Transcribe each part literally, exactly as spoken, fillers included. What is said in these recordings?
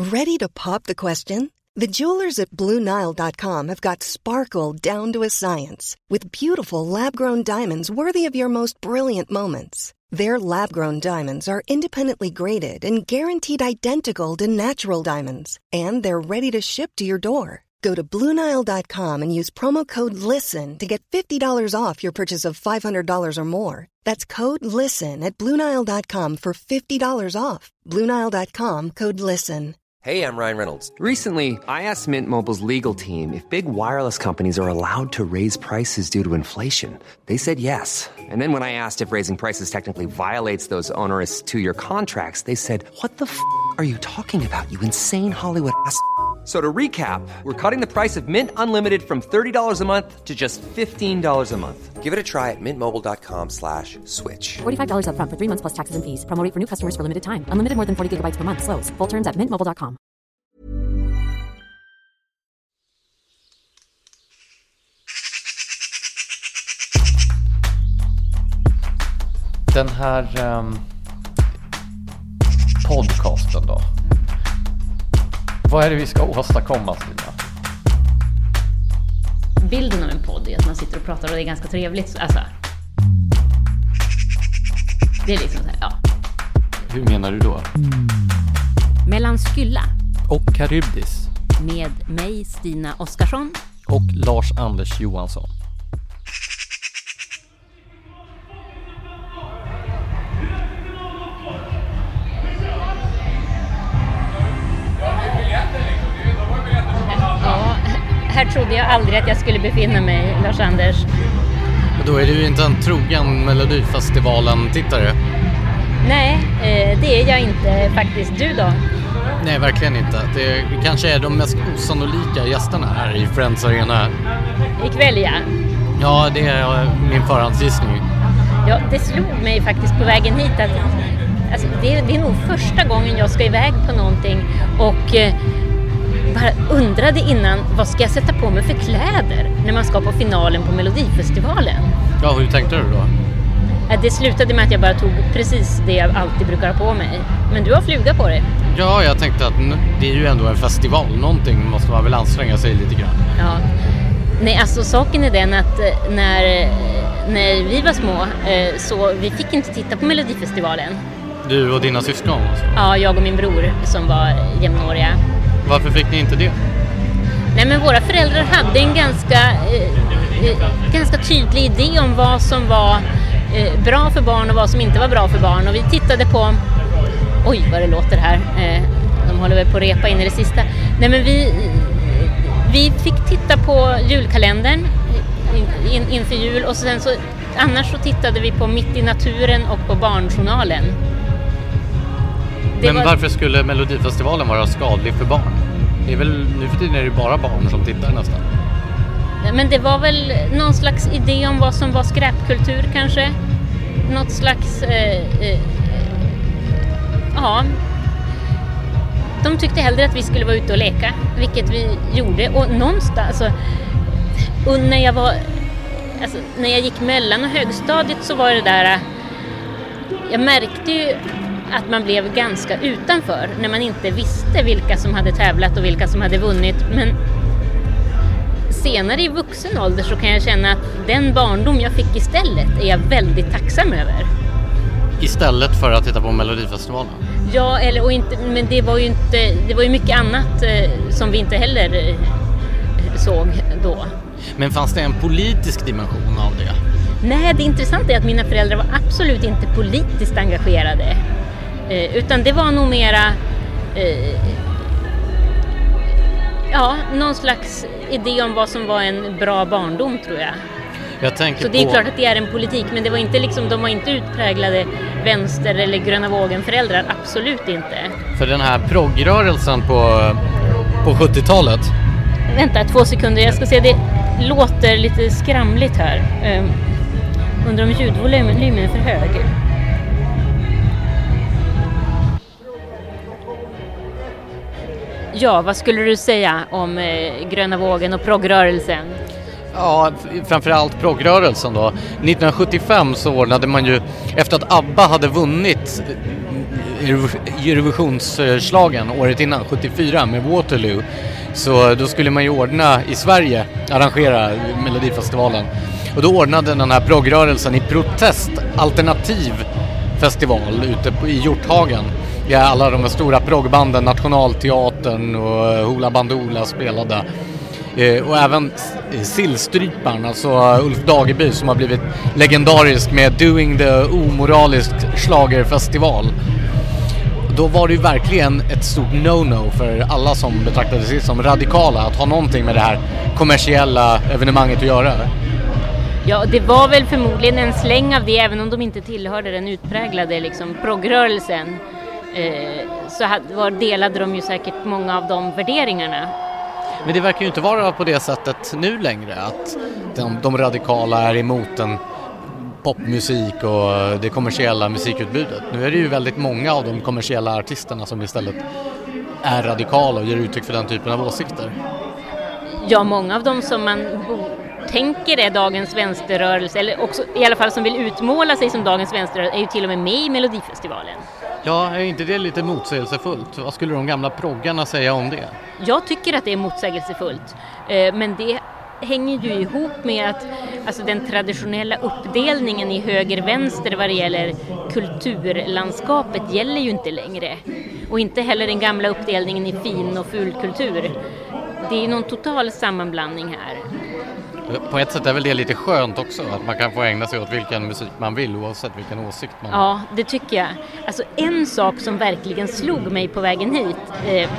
Ready to pop the question? The jewelers at Blue Nile dot com have got sparkle down to a science with beautiful lab-grown diamonds worthy of your most brilliant moments. Their lab-grown diamonds are independently graded and guaranteed identical to natural diamonds, and they're ready to ship to your door. Go to Blue Nile dot com and use promo code LISTEN to get fifty dollars off your purchase of five hundred dollars or more. That's code LISTEN at Blue Nile dot com for fifty dollars off. Blue Nile dot com, code LISTEN. Hey, I'm Ryan Reynolds. Recently, I asked Mint Mobile's legal team if big wireless companies are allowed to raise prices due to inflation. They said yes. And then when I asked if raising prices technically violates those onerous two-year contracts, they said, what the f*** are you talking about, you insane Hollywood ass f- So to recap, we're cutting the price of Mint Unlimited from thirty dollars a month to just fifteen dollars a month. Give it a try at mintmobile.com slash switch. forty-five dollars up front for three months plus taxes and fees. Promo rate for new customers for limited time. Unlimited more than forty gigabytes per month. Slows full terms at mint mobile dot com. Den här um, podcasten då. Vad är det vi ska åstadkomma, Stina? Bilden av en podd är att man sitter och pratar och det är ganska trevligt. Alltså, det är liksom så här, ja. Hur menar du då? Mellan Skylla Och Karybdis. med mig, Stina Oskarsson. Och Lars-Anders Johansson. Här trodde jag aldrig att jag skulle befinna mig, Lars-Anders. Då är du ju inte en trogen Melodifestivalen-tittare. Nej, eh, det är jag inte faktiskt. Du då? Nej, verkligen inte. Det kanske är de mest osannolika gästerna här i Friends Arena. Ikväll, ja. Ja, det är min förhandsgissning. Ja, det slog mig faktiskt på vägen hit att alltså, det, det är nog första gången jag ska iväg på någonting och eh, bara undrade innan, vad ska jag sätta på mig för kläder när man ska på finalen på Melodifestivalen? Ja, hur tänkte du då? Det slutade med att jag bara tog precis det jag alltid brukar ha på mig. Men du har fluga på dig. Ja, jag tänkte att det är ju ändå en festival. Någonting måste man väl anstränga sig lite grann. Ja. Nej, alltså saken är den att när, när vi var små så vi fick inte titta på Melodifestivalen. Du och dina syskon? Alltså. Ja, jag och min bror som var jämnåriga. Varför fick ni inte det? Nej, men våra föräldrar hade en ganska, eh, ganska tydlig idé om vad som var eh, bra för barn och vad som inte var bra för barn. Och vi tittade på... Oj, vad det låter här. Eh, de håller väl på att repa in i det sista. Nej, men vi, vi fick titta på julkalendern in, in, inför jul. Och sen så, annars så tittade vi på Mitt i naturen och på Barnjournalen. Det Men var... varför skulle Melodifestivalen vara skadlig för barn? Det är väl, nu för tiden är det bara barn som tittar nästan. Men det var väl någon slags idé om vad som var skräpkultur kanske. Något slags... Eh, eh, ja. De tyckte hellre att vi skulle vara ute och leka, vilket vi gjorde. Och någonstans... Alltså, och när jag var... Alltså, när jag gick mellan och högstadiet så var det där... Jag märkte ju att man blev ganska utanför när man inte visste vilka som hade tävlat och vilka som hade vunnit. Men senare i vuxen ålder så kan jag känna att den barndom jag fick istället är jag väldigt tacksam över. Istället för att titta på Melodifestivalen? Ja, eller, och inte, men det var ju inte, det var ju mycket annat eh, som vi inte heller eh, såg då. Men fanns det en politisk dimension av det? Nej, det intressanta är att mina föräldrar var absolut inte politiskt engagerade. Eh, utan det var nog mera eh, ja, någon slags idé om vad som var en bra barndom, tror jag. Jag tänker Så det är på... klart att det är en politik, men det var inte liksom, de var inte utpräglade vänster- eller gröna vågen-föräldrar, absolut inte. För den här proggrörelsen på, på sjuttiotalet... Vänta, två sekunder, jag ska se, det låter lite skramligt här. Um, undrar om ljudvolymen är för hög. Ja, vad skulle du säga om eh, gröna vågen och proggrörelsen? Ja, framförallt proggrörelsen då. nittonhundrasjuttiofem så ordnade man ju, efter att ABBA hade vunnit Eurovisionsslagen året innan, sjuttiofyra med Waterloo, så då skulle man ju ordna i Sverige, arrangera Melodifestivalen. Och då ordnade den här proggrörelsen i protest alternativ festival ute på, i Hjorthagen. Ja, alla de stora proggbanden, Nationalteatern och Hoola Bandoola spelade. Eh, och även Sillstryparen, alltså Ulf Dageby som har blivit legendarisk med Doing the omoralisk schlagerfestival. Då var det ju verkligen ett stort no-no för alla som betraktade sig som radikala att ha någonting med det här kommersiella evenemanget att göra. Ja, det var väl förmodligen en släng av det, även om de inte tillhörde den utpräglade liksom, proggrörelsen. Eh, så hade, var, delade de ju säkert många av de värderingarna. Men det verkar ju inte vara på det sättet nu längre, att de, de radikala är emot en popmusik och det kommersiella musikutbudet. Nu är det ju väldigt många av de kommersiella artisterna som istället är radikala och ger uttryck för den typen av åsikter. Ja, många av dem som man tänker är dagens vänsterrörelse, eller också i alla fall som vill utmåla sig som dagens vänsterrörelse, är ju till och med med i Melodifestivalen. Ja, är inte det lite motsägelsefullt? Vad skulle de gamla proggarna säga om det? Jag tycker att det är motsägelsefullt, men det hänger ju ihop med att alltså, den traditionella uppdelningen i höger-vänster vad det gäller kulturlandskapet gäller ju inte längre. Och inte heller den gamla uppdelningen i fin- och fulkultur. Det är ju någon total sammanblandning här. På ett sätt är väl det lite skönt också, att man kan få ägna sig åt vilken musik man vill oavsett vilken åsikt man har. Ja, det tycker jag. Alltså en sak som verkligen slog mig på vägen hit, eh,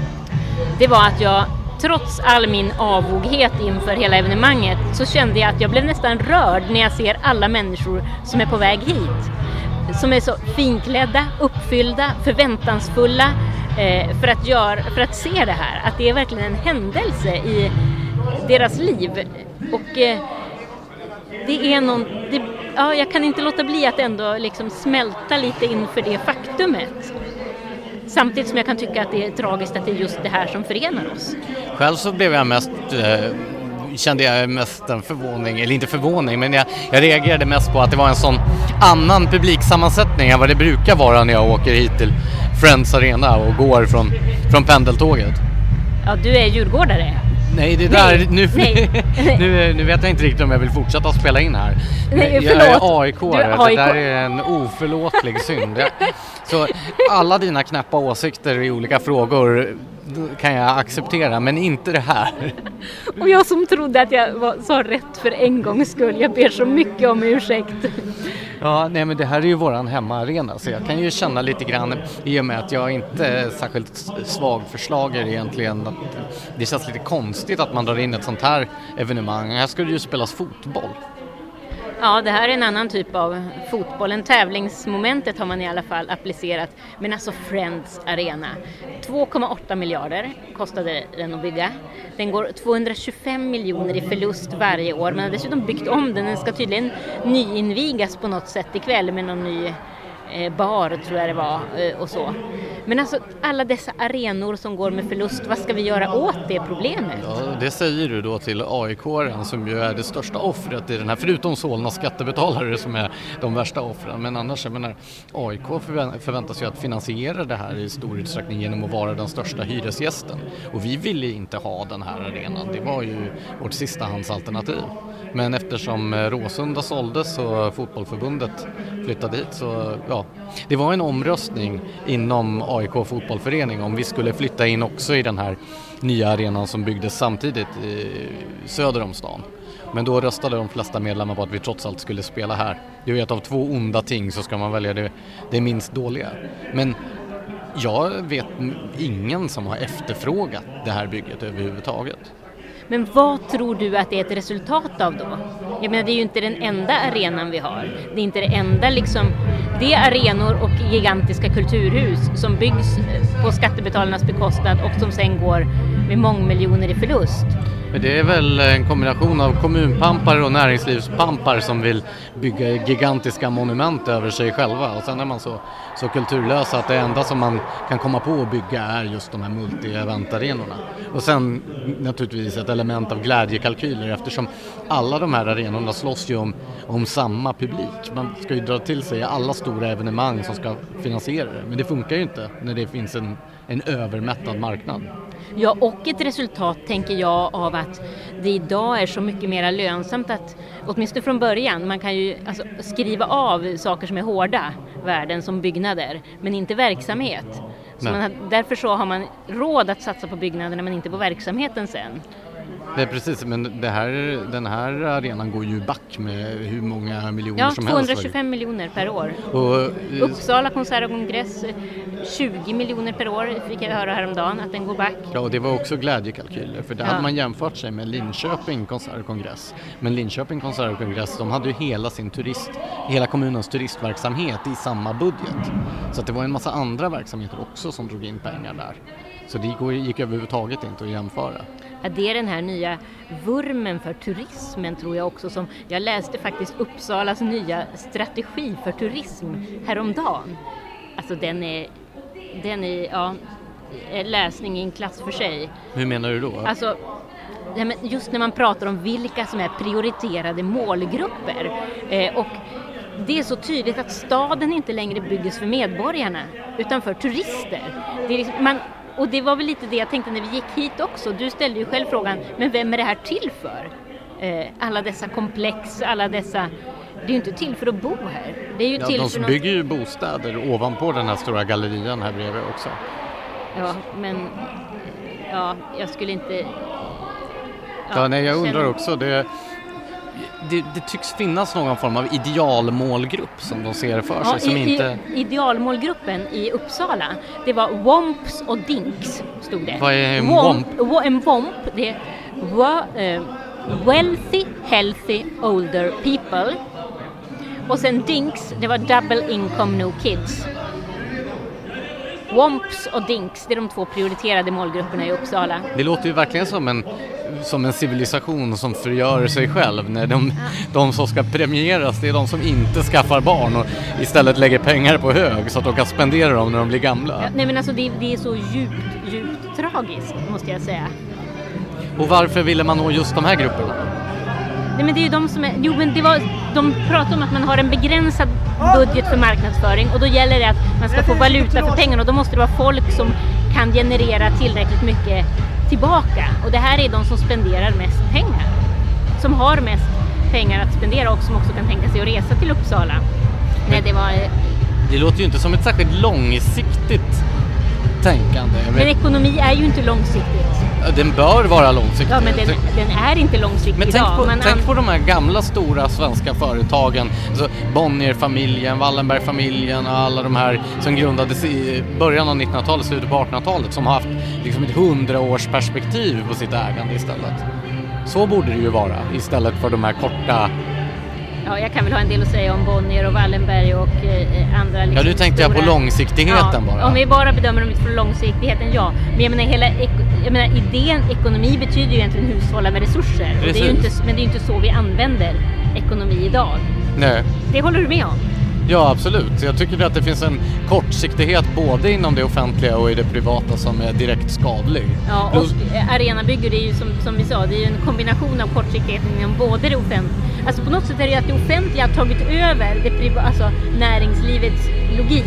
det var att jag trots all min avoghet inför hela evenemanget så kände jag att jag blev nästan rörd när jag ser alla människor som är på väg hit. Som är så finklädda, uppfyllda, förväntansfulla eh, för, att gör, för att se det här. Att det är verkligen en händelse i deras liv. Och eh, det är någon... Det, ja, jag kan inte låta bli att ändå liksom smälta lite inför det faktumet. Samtidigt som jag kan tycka att det är tragiskt att det är just det här som förenar oss. Själv så blev jag mest... Eh... kände jag mest en förvåning, eller inte förvåning, men jag, jag reagerade mest på att det var en sån annan publiksammansättning än vad det brukar vara när jag åker hit till Friends Arena och går från, från pendeltåget. Ja, du är djurgårdare. Nej, det där, Nej. nu, Nej. nu, nu vet jag inte riktigt om jag vill fortsätta spela in här. Nej, jag förlåt. är A I K-are, A I K. det där är en oförlåtlig synd. Så alla dina knäppa åsikter i olika frågor kan jag acceptera, men inte det här. Och jag som trodde att jag var så rätt för en gångs skull, jag ber så mycket om ursäkt. Ja, nej, men det här är ju våran hemmaarena, så jag kan ju känna lite grann i och med att jag inte är särskilt svag för slager egentligen. Att det känns lite konstigt att man drar in ett sånt här evenemang. Här skulle ju spelas fotboll. Ja, det här är en annan typ av fotboll. En tävlingsmomentet har man i alla fall applicerat. Men alltså Friends Arena. två komma åtta miljarder kostade den att bygga. Den går tvåhundratjugofem miljoner i förlust varje år. Man har dessutom byggt om den. Den ska tydligen nyinvigas på något sätt ikväll med någon ny bar, tror jag det var, och så. Men alltså alla dessa arenor som går med förlust, vad ska vi göra åt det problemet? Ja, det säger du då till A I K-aren som ju är det största offret i den här, förutom Solna skattebetalare som är de värsta offren. Men annars, jag menar, A I K förväntas ju att finansiera det här i stor utsträckning genom att vara den största hyresgästen. Och vi ville inte ha den här arenan. Det var ju vårt sistahandsalternativ. Men eftersom Råsunda såldes och fotbollförbundet flyttade hit, så ja, det var en omröstning inom A I K fotbollförening om vi skulle flytta in också i den här nya arenan som byggdes samtidigt i söder om stan. Men då röstade de flesta medlemmar på att vi trots allt skulle spela här. Det är ju ett av två onda ting, så ska man välja det, det minst dåliga. Men jag vet ingen som har efterfrågat det här bygget överhuvudtaget. Men vad tror du att det är ett resultat av då? Jag menar, det är ju inte den enda arenan vi har. Det är inte det enda liksom... Det är arenor och gigantiska kulturhus som byggs på skattebetalarnas bekostnad och som sen går med mångmiljoner i förlust. Men det är väl en kombination av kommunpampar och näringslivspampar som vill bygga gigantiska monument över sig själva. Och sen är man så, så kulturlösa att det enda som man kan komma på att bygga är just de här multi-event-arenorna. Och sen naturligtvis ett element av glädjekalkyler eftersom alla de här arenorna slåss ju om, om samma publik. Man ska ju dra till sig alla stora evenemang som ska finansiera det. Men det funkar ju inte när det finns en, en övermättad marknad. Ja, och ett resultat tänker jag av att det idag är så mycket mer lönsamt att, åtminstone från början, man kan ju alltså, skriva av saker som är hårda värden som byggnader, men inte verksamhet. Så man har, därför så har man råd att satsa på byggnaderna men inte på verksamheten sen. Det är precis, men det här, den här arenan går ju back med hur många miljoner ja, som helst. Ja, tvåhundratjugofem miljoner per år. Och, Uppsala konsert och kongress, tjugo miljoner per år fick jag höra häromdagen att den går back. Ja, och det var också glädjekalkyler, för det ja. hade man jämfört sig med Linköping konsert och kongress. Men Linköping konsert och kongress, de hade ju hela sin turist, hela kommunens turistverksamhet i samma budget. Så att det var en massa andra verksamheter också som drog in pengar där. Så det gick överhuvudtaget inte att jämföra. Ja, det är den här nya vurmen för turismen tror jag också som, jag läste faktiskt Uppsalas nya strategi för turism häromdagen. Alltså den är, den är ja, läsning i en klass för sig. Hur menar du då? Alltså, just när man pratar om vilka som är prioriterade målgrupper eh, och det är så tydligt att staden inte längre byggs för medborgarna utan för turister. Det är liksom, man Och det var väl lite det jag tänkte när vi gick hit också. Du ställde ju själv frågan, men vem är det här till för? Eh, alla dessa komplex, alla dessa... Det är ju inte till för att bo här. Det är ju ja, till de för något... bygger ju bostäder ovanpå den här stora gallerian här bredvid också. Ja, men... Ja, jag skulle inte... Ja, ja nej, jag känner... undrar också. Det, det, det tycks finnas någon form av idealmålgrupp som de ser för sig. Ja, som i, inte... Idealmålgruppen i Uppsala, det var Womps och Dinks, stod det. Vad är en Womp? Womp? En Womp, det är wa, uh, Wealthy, Healthy, Older People. Och sen Dinks, det var Double Income No Kids. Womps och Dinks, det är de två prioriterade målgrupperna i Uppsala. Det låter ju verkligen som en, som en civilisation som förgör sig själv. När de, de som ska premieras, det är de som inte skaffar barn och istället lägger pengar på hög så att de kan spendera dem när de blir gamla. Ja, nej men alltså det, det är så djupt, djupt tragiskt måste jag säga. Och varför ville man nå just de här grupperna? Nej men det är ju de som är, jo men det var, de pratar om att man har en begränsad budget för marknadsföring och då gäller det att man ska få valuta för pengarna och då måste det vara folk som kan generera tillräckligt mycket tillbaka och det här är de som spenderar mest pengar, som har mest pengar att spendera och som också kan tänka sig att resa till Uppsala. Nej, det var... Det låter ju inte som ett särskilt långsiktigt tänkande. Men, men ekonomi är ju inte långsiktigt. Den bör vara långsiktig. Ja, men den, den är inte långsiktig men idag. Tänk på, man tänk an... på de här gamla stora svenska företagen. Alltså Bonnier-familjen, Wallenberg-familjen och alla de här som grundades i början av nittonhundratalet, slutet på artonhundratalet som har haft liksom ett hundraårsperspektiv på sitt ägande istället. Så borde det ju vara istället för de här korta... Ja, jag kan väl ha en del att säga om Bonnier och Wallenberg och eh, andra liksom. Ja, nu tänkte stora... jag på långsiktigheten ja, bara. Om vi bara bedömer dem utifrån långsiktigheten, ja. Men jag menar, hela ek- jag menar, idén ekonomi betyder ju egentligen hushålla med resurser. Och det är ju inte, men det är ju inte så vi använder ekonomi idag. Nej. Det håller du med om? Ja, absolut. Jag tycker att det finns en kortsiktighet både inom det offentliga och i det privata som är direkt skadlig. Ja, och Plus... arenabygge, det är ju som, som vi sa, det är ju en kombination av kortsiktighet inom både det offentliga. Alltså på något sätt är det att det offentliga har tagit över det priva, alltså näringslivets logik.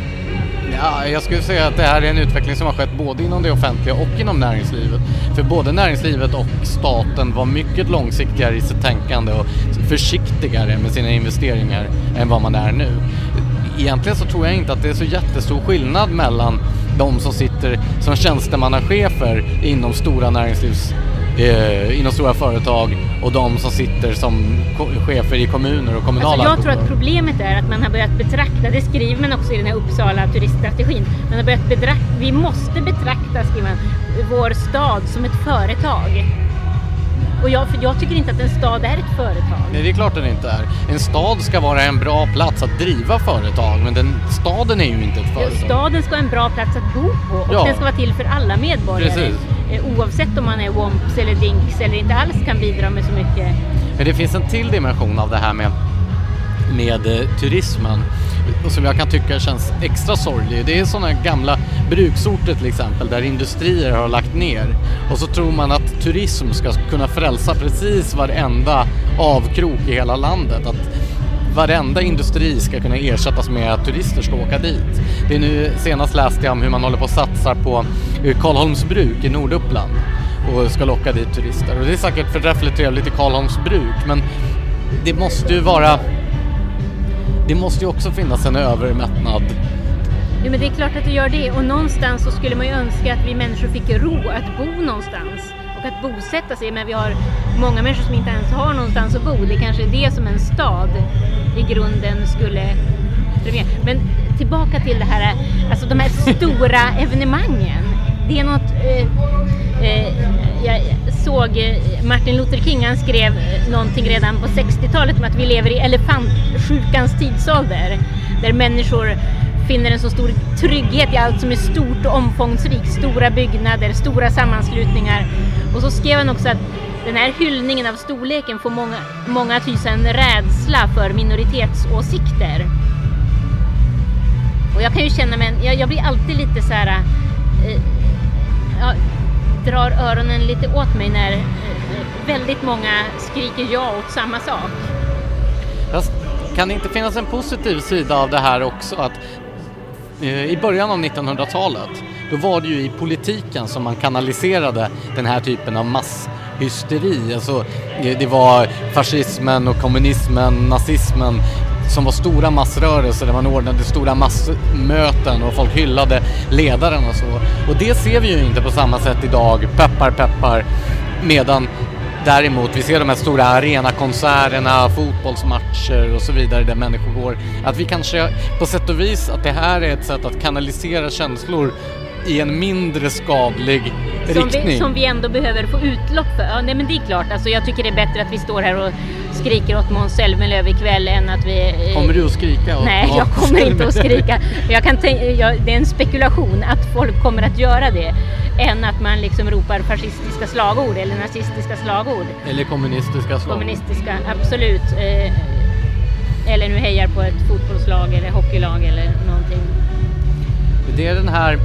Ja, jag skulle säga att det här är en utveckling som har skett både inom det offentliga och inom näringslivet. För både näringslivet och staten var mycket långsiktigare i sitt tänkande och försiktigare med sina investeringar än vad man är nu. Egentligen så tror jag inte att det är så jättestor skillnad mellan de som sitter som tjänstemannachefer inom stora näringslivs eh, inom stora företag och de som sitter som ko- chefer i kommuner och kommunala. Alltså jag tror att problemet är att man har börjat betrakta, det skriver man också i den här Uppsala turiststrategin, man har börjat betrakta, vi måste betrakta, skriver man, vår stad som ett företag. Och jag, för jag tycker inte att en stad är ett företag. Nej, det är klart den inte är. En stad ska vara en bra plats att driva företag, men den, staden är ju inte ett företag. Ja, staden ska vara en bra plats att bo på och ja. den ska vara till för alla medborgare. Precis. oavsett om man är Womps eller Dinks eller inte alls kan bidra med så mycket. Men det finns en till dimension av det här med, med eh, turismen och som jag kan tycka känns extra sorglig. Det är sådana gamla bruksorter till exempel där industrier har lagt ner och så tror man att turism ska kunna frälsa precis varenda avkrok i hela landet, att varenda industri ska kunna ersättas med att turister ska åka dit. Det är nu senast läste jag om hur man håller på att satsa på Karlholms bruk i Norduppland och ska locka dit turister. Och det är säkert förträffligt trevligt i Karlholms bruk, men det måste ju vara det måste ju också finnas en övermättnad. Jo, men det är klart att det gör det, och någonstans så skulle man ju önska att vi människor fick ro att bo någonstans och att bosätta sig, men vi har många människor som inte ens har någonstans att bo. Det kanske är det som en stad i grunden skulle premiera. Men tillbaka till det här, alltså de här stora evenemangen. Det är något, eh, eh, jag såg Martin Luther King, han skrev någonting redan på sextiotalet om att vi lever i elefantsjukans tidsålder, där människor finner en så stor trygghet i allt som är stort och omfångsrikt, stora byggnader, stora sammanslutningar. Och så skrev han också att den här hyllningen av storleken får många, många att hysa en rädsla för minoritetsåsikter. Och jag kan ju känna mig, jag, jag blir alltid lite så här, eh, jag drar öronen lite åt mig när eh, väldigt många skriker ja åt samma sak. Fast kan det inte finnas en positiv sida av det här också, att i början av nittonhundratalet då var det ju i politiken som man kanaliserade den här typen av masshysteri. Alltså, det var fascismen och kommunismen, nazismen som var stora massrörelser där man ordnade stora massmöten och folk hyllade ledaren och så. Och det ser vi ju inte på samma sätt idag, peppar peppar, medan däremot vi ser de här stora arenakonserterna, fotbollsmatcher och så vidare där människor går. Att vi kanske på sätt och vis att det här är ett sätt att kanalisera känslor i en mindre skadlig som riktning. Vi, som vi ändå behöver få utlopp för. Ja, nej, men det är klart. Alltså, jag tycker det är bättre att vi står här och skriker åt Måns Zelmerlöw ikväll än att vi... Eh... Kommer du att skrika? Åt nej, jag kommer inte att skrika. Jag kan tänka, jag, det är en spekulation att folk kommer att göra det, än att man liksom ropar fascistiska slagord eller nazistiska slagord. Eller kommunistiska slagord. Kommunistiska, absolut. Eh, eller nu hejar på ett fotbollslag eller hockeylag eller någonting. Det är den här...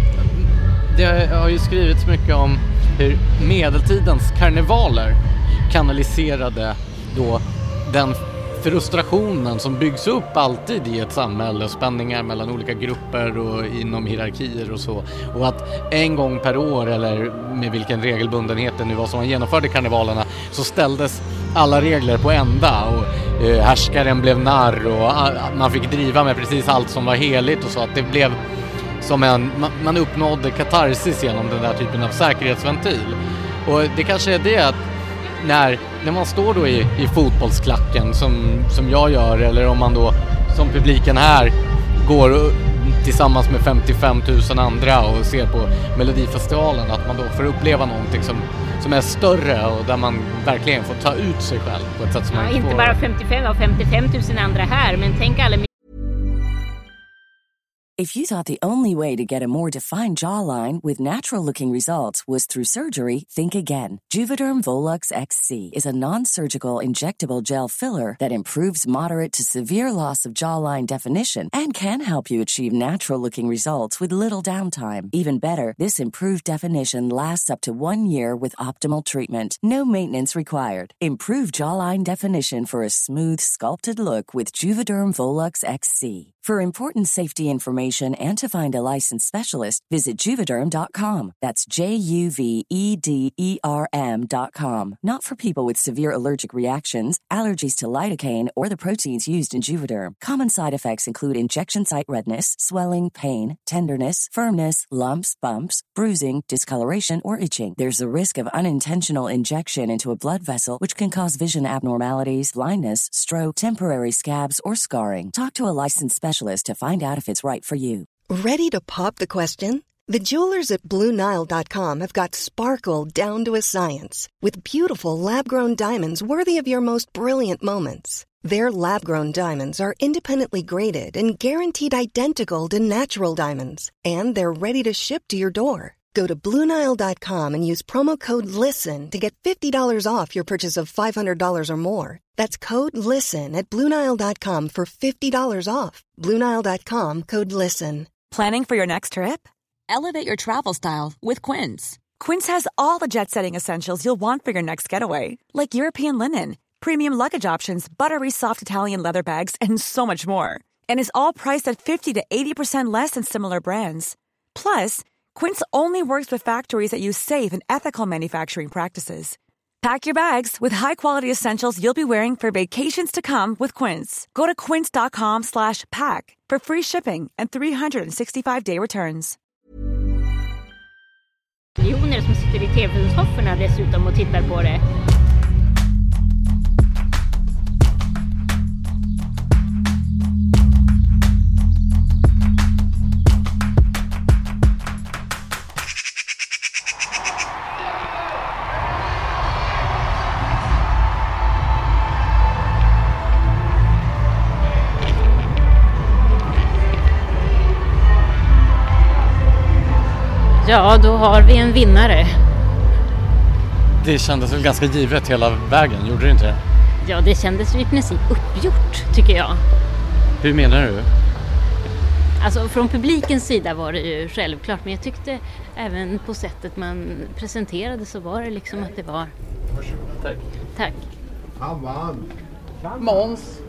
Det har ju skrivits mycket om hur medeltidens karnevaler kanaliserade då den frustrationen som byggs upp alltid i ett samhälle, spänningar mellan olika grupper och inom hierarkier och så. Och att en gång per år, eller med vilken regelbundenhet det nu var som man genomförde karnevalerna, så ställdes alla regler på ända och eh, härskaren blev narr och man fick driva med precis allt som var heligt och så, att det blev som en, man uppnådde katarsis genom den där typen av säkerhetsventil. Och det kanske är det att när, när man står då i, i fotbollsklacken som, som jag gör, eller om man då som publiken här går tillsammans med femtiofem tusen andra och ser på Melodifestivalen, att man då får uppleva någonting som, som är större och där man verkligen får ta ut sig själv på ett sätt som ja, man inte får. Bara femtiofem och femtiofem tusen andra här, men tänk alla. If you thought the only way to get a more defined jawline with natural-looking results was through surgery, think again. Juvederm Volux X C is a non-surgical injectable gel filler that improves moderate to severe loss of jawline definition and can help you achieve natural-looking results with little downtime. Even better, this improved definition lasts up to one year with optimal treatment. No maintenance required. Improve jawline definition for a smooth, sculpted look with Juvederm Volux X C. For important safety information and to find a licensed specialist, visit Juvederm dot com. That's J U V E D E R M dot com. Not for people with severe allergic reactions, allergies to lidocaine, or the proteins used in Juvederm. Common side effects include injection site redness, swelling, pain, tenderness, firmness, lumps, bumps, bruising, discoloration, or itching. There's a risk of unintentional injection into a blood vessel, which can cause vision abnormalities, blindness, stroke, temporary scabs, or scarring. Talk to a licensed specialist to find out if it's right for you. Ready to pop the question? The jewelers at Blue Nile dot com have got sparkle down to a science with beautiful lab-grown diamonds worthy of your most brilliant moments. Their lab-grown diamonds are independently graded and guaranteed identical to natural diamonds, and they're ready to ship to your door. Go to Blue Nile dot com and use promo code LISTEN to get fifty dollars off your purchase of five hundred dollars or more. That's code LISTEN at Blue Nile dot com for fifty dollars off. Blue Nile dot com, code LISTEN. Planning for your next trip? Elevate your travel style with Quince. Quince has all the jet-setting essentials you'll want for your next getaway, like European linen, premium luggage options, buttery soft Italian leather bags, and so much more. And is all priced at fifty to eighty percent less than similar brands. Plus, Quince only works with factories that use safe and ethical manufacturing practices. Pack your bags with high-quality essentials you'll be wearing for vacations to come with Quince. Go to quince dot com slash pack for free shipping and three sixty-five day returns. Miljoner som sitter i tv-sofforna dessutom och tittar på det. Ja, då har vi en vinnare. Det kändes väl ganska givet hela vägen, gjorde det inte det? Ja, det kändes ju i princip uppgjort, tycker jag. Hur menar du? Alltså, från publikens sida var det ju självklart, men jag tyckte även på sättet man presenterade så var det liksom att det var... Tack. Tack. Han vann. Måns.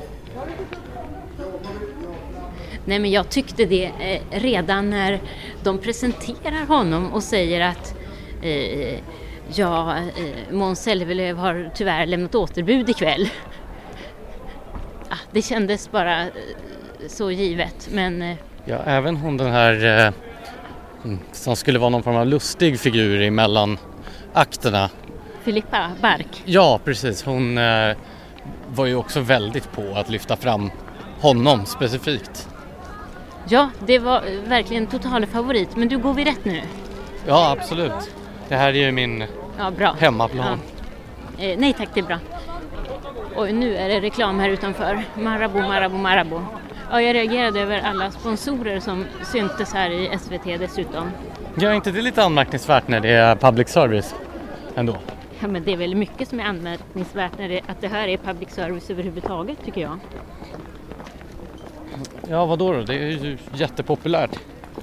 Nej, men jag tyckte det eh, redan när de presenterar honom och säger att eh, ja, eh, Måns Zelmerlöw har tyvärr lämnat återbud ikväll. Ah, det kändes bara eh, så givet, men... Eh, ja, även hon den här eh, som skulle vara någon form av lustig figur i mellan akterna. Filippa Bark. Ja, precis. Hon eh, var ju också väldigt på att lyfta fram honom specifikt. Ja, det var verkligen total favorit. Men du, går vi rätt nu? Ja, absolut. Det här är ju min ja, bra. hemmaplan. Ja. Eh, nej tack, det är bra. Och nu är det reklam här utanför. Marabou, Marabou, Marabou. Ja, jag reagerade över alla sponsorer som syntes här i S V T dessutom. Ja, är inte det lite anmärkningsvärt när det är public service ändå? Ja, men det är väl mycket som är anmärkningsvärt när det, att det här är public service överhuvudtaget, tycker jag. Ja, vadå då? Det är ju jättepopulärt.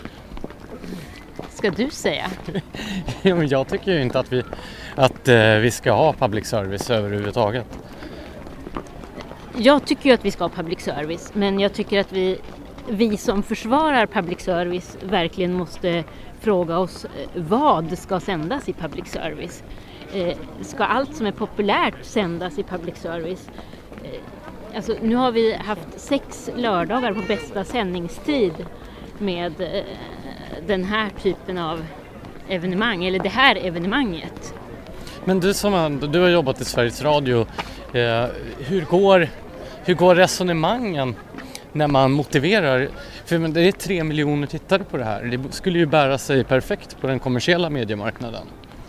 Ska du säga? Ja, men jag tycker ju inte att vi, att, eh, vi ska ha public service överhuvudtaget. Jag tycker ju att vi ska ha public service, men jag tycker att vi, vi som försvarar public service verkligen måste fråga oss vad ska sändas i public service. Eh, ska allt som är populärt sändas i public service? Eh, alltså, nu har vi haft sex lördagar på bästa sändningstid med eh, den här typen av evenemang, eller det här evenemanget. Men du som du har jobbat i Sveriges Radio, eh, hur går hur går resonemangen när man motiverar, för det är tre miljoner tittare på det här, det skulle ju bära sig perfekt på den kommersiella mediemarknaden.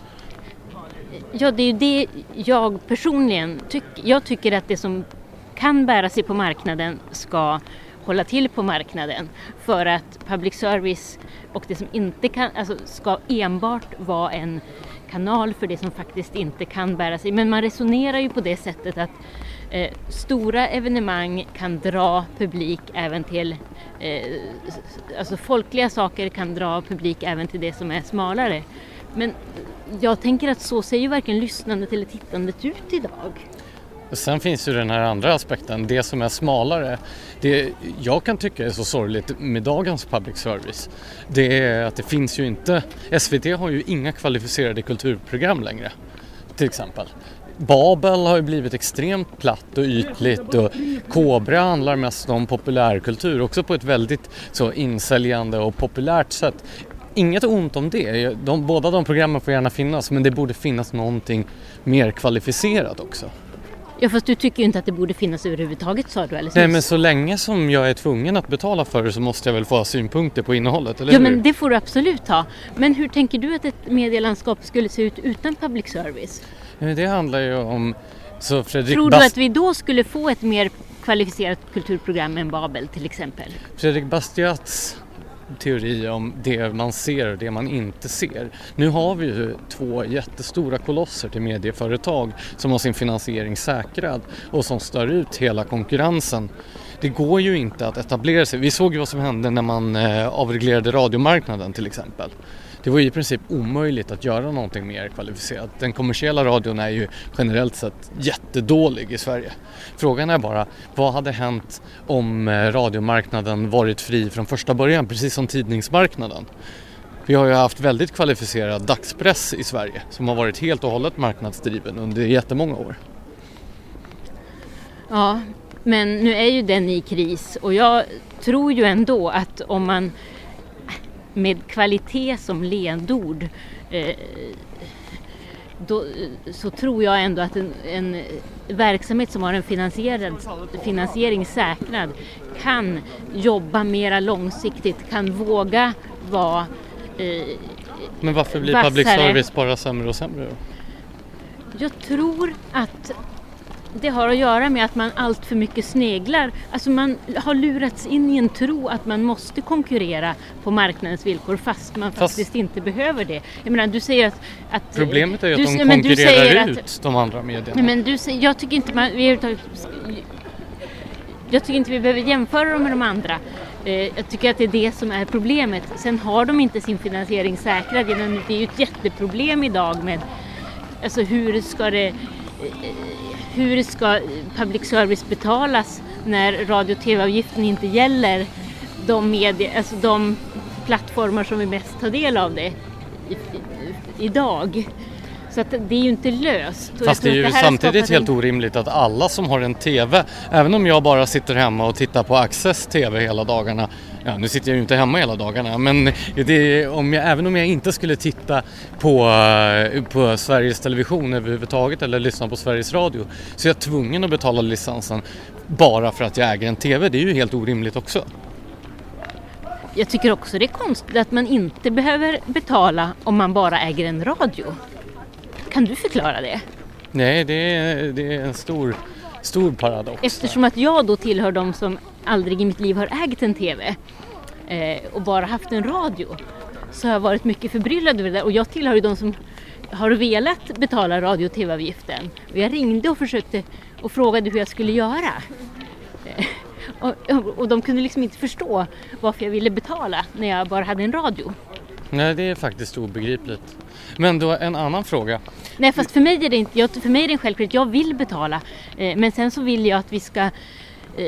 Ja, det är ju det jag personligen tycker. Jag tycker att det som kan bära sig på marknaden ska hålla till på marknaden, för att public service och det som inte kan, alltså ska enbart vara en kanal för det som faktiskt inte kan bära sig. Men man resonerar ju på det sättet att eh, stora evenemang kan dra publik även till, eh, alltså folkliga saker kan dra publik även till det som är smalare. Men jag tänker att så ser ju varken lyssnandet eller tittandet ut idag. Sen finns ju den här andra aspekten, det som är smalare. Det jag kan tycka är så sorgligt med dagens public service, det är att det finns ju inte, S V T har ju inga kvalificerade kulturprogram längre, till exempel. Babel har ju blivit extremt platt och ytligt, och Kobra handlar mest om populärkultur, också på ett väldigt så insäljande och populärt sätt. Inget ont om det, de, båda de programmen får gärna finnas, men det borde finnas någonting mer kvalificerat också. Ja, fast du tycker ju inte att det borde finnas överhuvudtaget, sa du alldeles Nej, nyss. men så länge som jag är tvungen att betala för det så måste jag väl få ha synpunkter på innehållet, eller Ja, hur? men det får du absolut ha. Men hur tänker du att ett medielandskap skulle se ut utan public service? Ja, det handlar ju om... Så Fredrik Tror du Bast- att vi då skulle få ett mer kvalificerat kulturprogram än Babel till exempel? Fredrik Bastiats teori om det man ser och det man inte ser. Nu har vi ju två jättestora kolosser till medieföretag som har sin finansiering säkrad och som stör ut hela konkurrensen. Det går ju inte att etablera sig. Vi såg ju vad som hände när man eh, avreglerade radiomarknaden till exempel. Det var ju i princip omöjligt att göra någonting mer kvalificerat. Den kommersiella radion är ju generellt sett jättedålig i Sverige. Frågan är bara, vad hade hänt om radiomarknaden varit fri från första början, precis som tidningsmarknaden? Vi har ju haft väldigt kvalificerad dagspress i Sverige som har varit helt och hållet marknadsdriven under jättemånga år. Ja, men nu är ju den i kris och jag tror ju ändå att om man med kvalitet som ledord eh, då, så tror jag ändå att en, en verksamhet som har en finansierad, finansiering säkrad kan jobba mera långsiktigt, kan våga vara eh, Men varför blir vassare. Public service bara sämre och sämre då? Jag tror att det har att göra med att man allt för mycket sneglar. Alltså man har lurats in i en tro att man måste konkurrera på marknadens villkor fast man fast faktiskt inte behöver det. Jag menar, du säger att... att Problemet är ju du, att de konkurrerar ut att, de andra medierna. Men du säger, jag tycker inte man... Vi, jag tycker inte vi behöver jämföra dem med de andra. Jag tycker att det är det som är problemet. Sen har de inte sin finansiering säkrad. Det är ju ett jätteproblem idag med... Alltså hur ska det... Hur ska public service betalas när radio- och tv-avgiften inte gäller de, medier, alltså de plattformar som vi mest tar del av det i, i, idag? Så att det är ju inte löst. Fast det är ju det samtidigt helt en... orimligt att alla som har en tv, även om jag bara sitter hemma och tittar på Access T V hela dagarna, ja nu sitter jag ju inte hemma hela dagarna, men det, om jag, även om jag inte skulle titta på, på Sveriges Television överhuvudtaget eller lyssna på Sveriges Radio, så är jag tvungen att betala licensen bara för att jag äger en tv. Det är ju helt orimligt också. Jag tycker också det är konstigt att man inte behöver betala om man bara äger en radio. Kan du förklara det? Nej, det är, det är en stor, stor paradox. Eftersom att jag då tillhör de som aldrig i mitt liv har ägt en tv eh, och bara haft en radio, så har jag varit mycket förbryllad över det. Och jag tillhör ju de som har velat betala radio- och tv-avgiften. Och jag ringde och försökte och frågade hur jag skulle göra. Eh, och, och, och de kunde liksom inte förstå varför jag ville betala när jag bara hade en radio. Nej, det är faktiskt obegripligt. Men då en annan fråga. Nej, fast för mig är det inte, jag, för mig är det självklart, jag vill betala. Eh, men sen så vill jag att vi ska eh,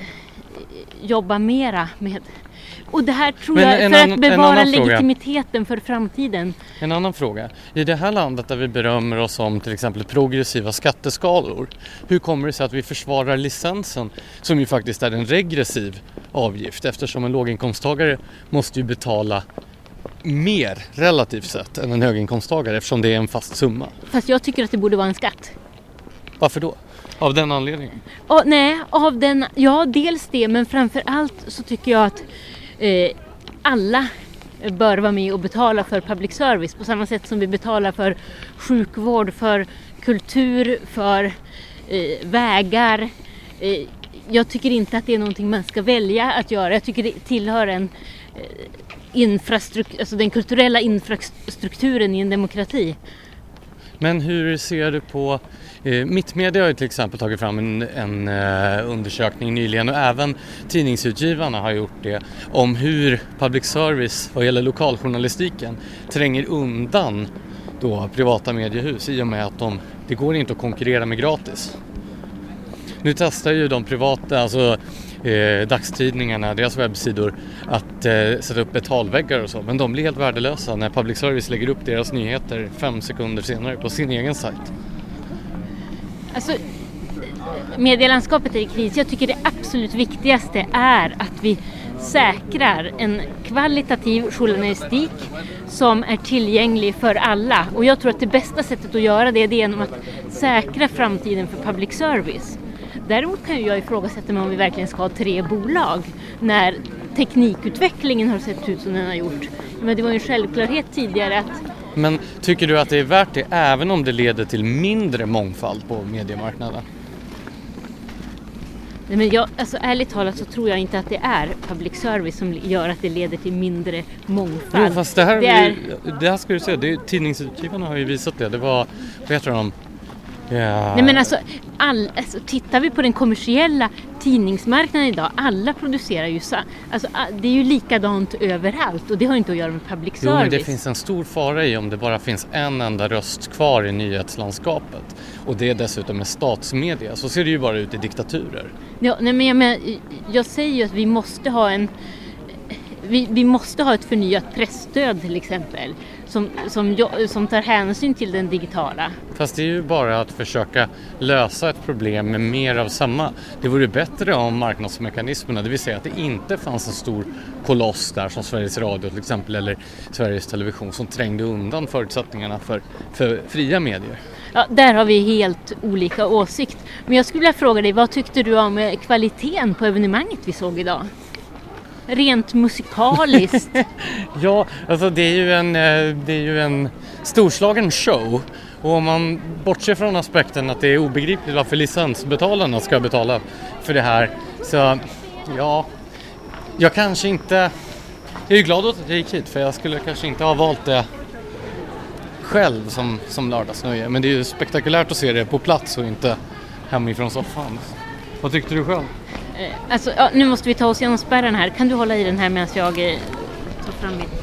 jobba mera med... Och det här tror men jag, en, för en, att bevara legitimiteten fråga. För framtiden. En annan fråga. I det här landet där vi berömmer oss om till exempel progressiva skatteskalor, hur kommer det sig att vi försvarar licensen som ju faktiskt är en regressiv avgift, eftersom en låginkomsttagare måste ju betala mer relativt sett än en höginkomsttagare eftersom det är en fast summa? Fast jag tycker att det borde vara en skatt. Varför då? Av den anledningen? Oh, nej, av den, ja dels det, men framför allt så tycker jag att eh, alla bör vara med och betala för public service på samma sätt som vi betalar för sjukvård, för kultur, för eh, vägar. Eh, jag tycker inte att det är någonting man ska välja att göra. Jag tycker det tillhör en eh, infrastruktur, alltså den kulturella infrastrukturen i en demokrati. Men hur ser du på, eh, Mittmedia har ju till exempel tagit fram en, en eh, undersökning nyligen och även tidningsutgivarna har gjort det om hur public service vad gäller lokaljournalistiken tränger undan då privata mediehus i och med att de, det går inte att konkurrera med gratis. Nu testar ju de privata, alltså eh, dagstidningarna, deras webbsidor att eh, sätta upp betalväggar och så, men de blir helt värdelösa när public service lägger upp deras nyheter fem sekunder senare på sin egen sajt. Alltså, medielandskapet är i kris. Jag tycker det absolut viktigaste är att vi säkrar en kvalitativ journalistik som är tillgänglig för alla. Och jag tror att det bästa sättet att göra det är genom att säkra framtiden för public service. Däremot kan jag ifrågasätta mig om vi verkligen ska ha tre bolag när teknikutvecklingen har sett ut som den har gjort. Men det var ju en självklarhet tidigare att... Men tycker du att det är värt det även om det leder till mindre mångfald på mediemarknaden? Nej, men jag, alltså, ärligt talat så tror jag inte att det är public service som gör att det leder till mindre mångfald. Jo, fast det här, det, är... det här ska du se, det är, tidningsutgivarna har ju visat det. Det var, vad heter de? Ja. Nej, men alltså, all, alltså, tittar vi på den kommersiella tidningsmarknaden idag, alla producerar ju så, alltså, det är ju likadant överallt och det har inte att göra med public service. Jo, men det finns en stor fara i om det bara finns en enda röst kvar i nyhetslandskapet och det är dessutom med statsmedia. Så ser det ju bara ut i diktaturer. Ja, nej, men jag, men, jag säger ju att vi måste ha en vi, vi måste ha ett förnyat pressstöd till exempel som, som, som tar hänsyn till den digitala. Fast det är ju bara att försöka lösa ett problem med mer av samma. Det vore bättre om marknadsmekanismerna, det vill säga att det inte fanns en stor koloss där som Sveriges Radio till exempel eller Sveriges Television som trängde undan förutsättningarna för, för fria medier. Ja, där har vi helt olika åsikt. Men jag skulle vilja fråga dig, vad tyckte du om kvaliteten på evenemanget vi såg idag? Rent musikaliskt. Ja, alltså det är ju en, det är ju en storslagen show. Och om man bortser från aspekten att det är obegripligt varför licensbetalarna ska betala för det här. Så ja, jag kanske inte... Jag är ju glad att jag gick hit för jag skulle kanske inte ha valt det själv som, som lördagsnöje. Men det är ju spektakulärt att se det på plats och inte hemifrån soffan. Vad tyckte du själv? Alltså, ja, nu måste vi ta oss igenom spärren här. Kan du hålla i den här medan jag eh, tar fram min?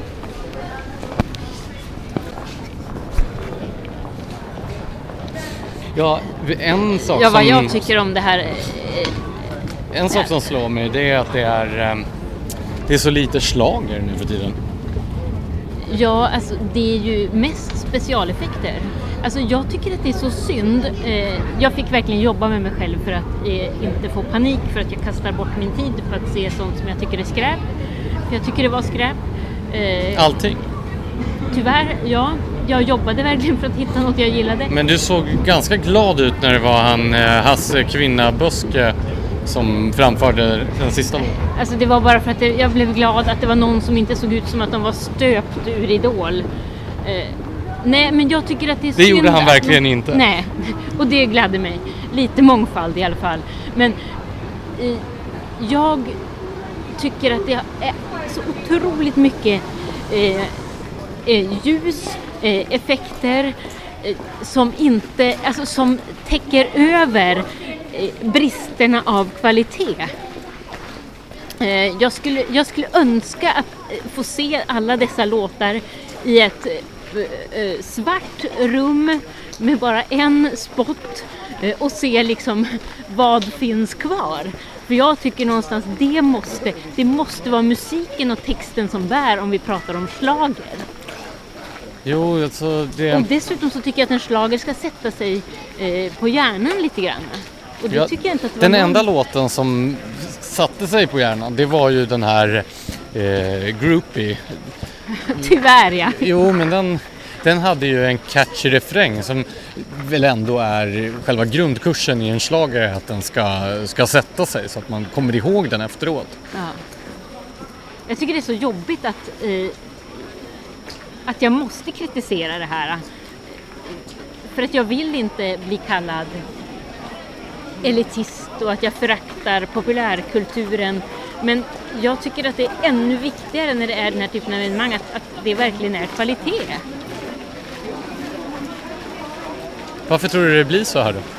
Ja, en sak ja, vad som... jag tycker om det här... Eh, en sak som slår mig, det är att det är, eh, det är så lite slager nu för tiden. Ja, alltså det är ju mest specialeffekter. Alltså jag tycker att det är så synd. Eh, jag fick verkligen jobba med mig själv för att eh, inte få panik för att jag kastar bort min tid för att se sånt som jag tycker är skräp. För jag tycker det var skräp. Eh, Allting? Tyvärr, ja. Jag jobbade verkligen för att hitta något jag gillade. Men du såg ganska glad ut när det var han eh, Hasse Kvinnaböske som framförde den sista låten. Alltså det var bara för att det, jag blev glad att det var någon som inte såg ut som att de var stöpt ur Idol. Eh, nej, men jag tycker att det är Det synd gjorde han att verkligen man, inte. Nej, och det glädde mig. Lite mångfald i alla fall. Men eh, jag tycker att det är så otroligt mycket eh, eh, ljus, eh, effekter eh, som inte, alltså som täcker över bristerna av kvalitet. Jag skulle, jag skulle önska att få se alla dessa låtar i ett svart rum med bara en spot och se liksom vad finns kvar. För jag tycker någonstans det måste, det måste vara musiken och texten som bär om vi pratar om schlager. Jo, alltså det... Och dessutom så tycker jag att en schlager ska sätta sig eh, på hjärnan lite grann. Och det ja, tycker jag inte att det den var någon... enda låten som satte sig på hjärnan, det var ju den här eh, Groupie. Tyvärr, ja. Jo, men den, den hade ju en catchy refräng som väl ändå är själva grundkursen i en schlager, att den ska, ska sätta sig så att man kommer ihåg den efteråt. Ja. Jag tycker det är så jobbigt att, eh, att jag måste kritisera det här. För att jag vill inte bli kallad elitist och att jag föraktar populärkulturen. Men jag tycker att det är ännu viktigare när det är den här typen av evenemang att, att det verkligen är kvalitet. Varför tror du det blir så här då?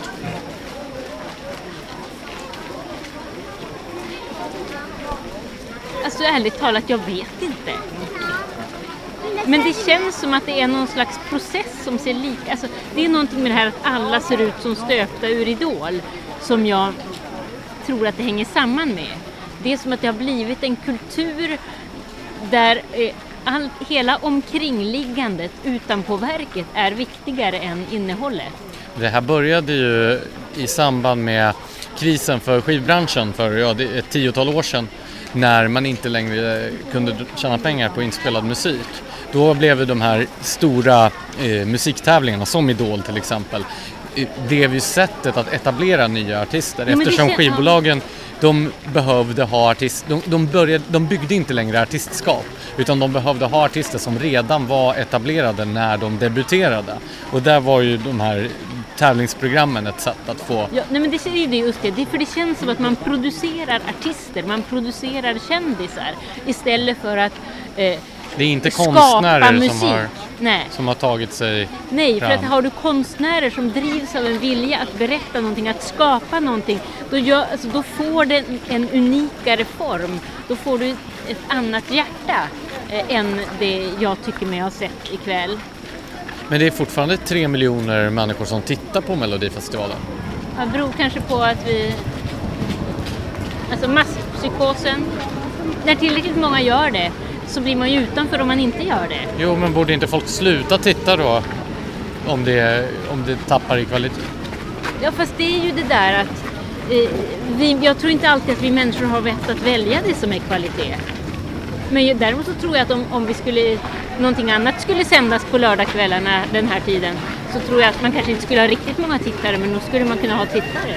Alltså ärligt talat, jag vet inte. Men det känns som att det är någon slags process som ser lika... Alltså, det är någonting med det här att alla ser ut som stöpta ur Idol som jag tror att det hänger samman med. Det är som att det har blivit en kultur där eh, all, hela omkringliggandet utanpå verket är viktigare än innehållet. Det här började ju i samband med krisen för skivbranschen för ja, det är ett tiotal år sedan, när man inte längre kunde tjäna pengar på inspelad musik. Då blev de här stora eh, musiktävlingarna som Idol till exempel blev ju sättet att etablera nya artister, ja, eftersom känns... skivbolagen de behövde ha artist, de, de, började, de byggde inte längre artistskap, utan de behövde ha artister som redan var etablerade när de debuterade. Och där var ju de här tävlingsprogrammen ett sätt att få... Ja, nej men det är ju det just det. det. För det känns som att man producerar artister, man producerar kändisar istället för att eh, det är inte konstnärer som har, nej. som har tagit sig Nej, fram. för att har du konstnärer som drivs av en vilja att berätta någonting, att skapa någonting, då, gör, alltså, då får det en, en unikare form. Då får du ett annat hjärta eh, än det jag tycker mig ha sett ikväll. Men det är fortfarande tre miljoner människor som tittar på Melodifestivalen. Det beror kanske på att vi... Alltså masspsykosen. När tillräckligt många gör det så blir man ju utanför om man inte gör det. Jo, men borde inte folk sluta titta då om det, om det tappar i kvalitet? Ja, fast det är ju det där att... Eh, vi, jag tror inte alltid att vi människor har vett att välja det som är kvalitet. Men däremot så tror jag att om, om vi skulle, någonting annat skulle sändas på lördagskvällarna den här tiden, så tror jag att man kanske inte skulle ha riktigt många tittare, men då skulle man kunna ha tittare.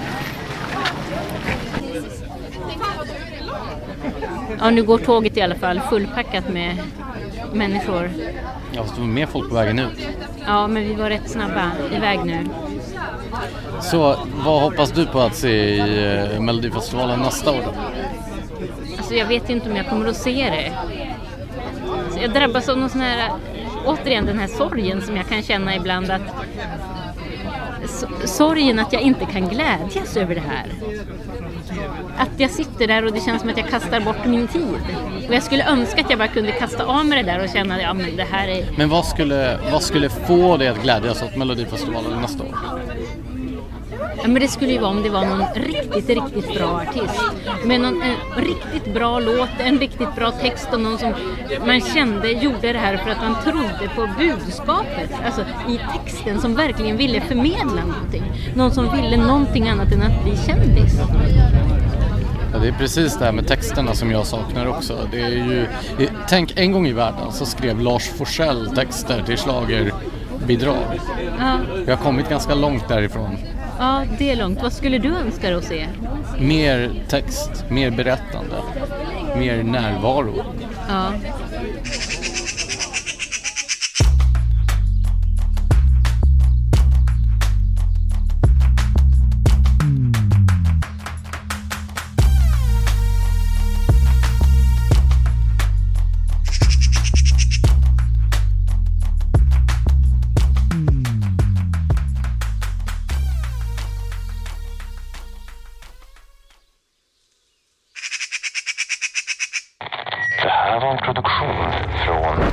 Ja, nu går tåget i alla fall fullpackat med människor. Ja, så det var mer folk på vägen ut. Ja, men vi var rätt snabba iväg nu. Så vad hoppas du på att se i uh, Melodifestivalen nästa år då? Alltså jag vet inte om jag kommer att se det. Så jag drabbas av någon sån här, återigen den här sorgen som jag kan känna ibland, att sorgen att jag inte kan glädjas över det här. Att jag sitter där och det känns som att jag kastar bort min tid. Och jag skulle önska att jag bara kunde kasta av mig det där och känna att ja, men det här är... Men vad skulle, vad skulle få dig att glädjas åt Melodifestivalen nästa år? Ja, men det skulle ju vara om det var någon riktigt, riktigt bra artist. Med någon en riktigt bra låt, en riktigt bra text och någon som man kände gjorde det här för att man trodde på budskapet. Alltså i texten, som verkligen ville förmedla någonting. Någon som ville någonting annat än att bli kändis. Ja, det är precis det här med texterna som jag saknar också. Det är ju, tänk, en gång i världen så skrev Lars Forssell texter till schlagerbidrag. Ja. Jag har kommit ganska långt därifrån. Ja, det är långt. Vad skulle du önska att se? Mer text, mer berättande, mer närvaro. Ja. Det här var en produktion från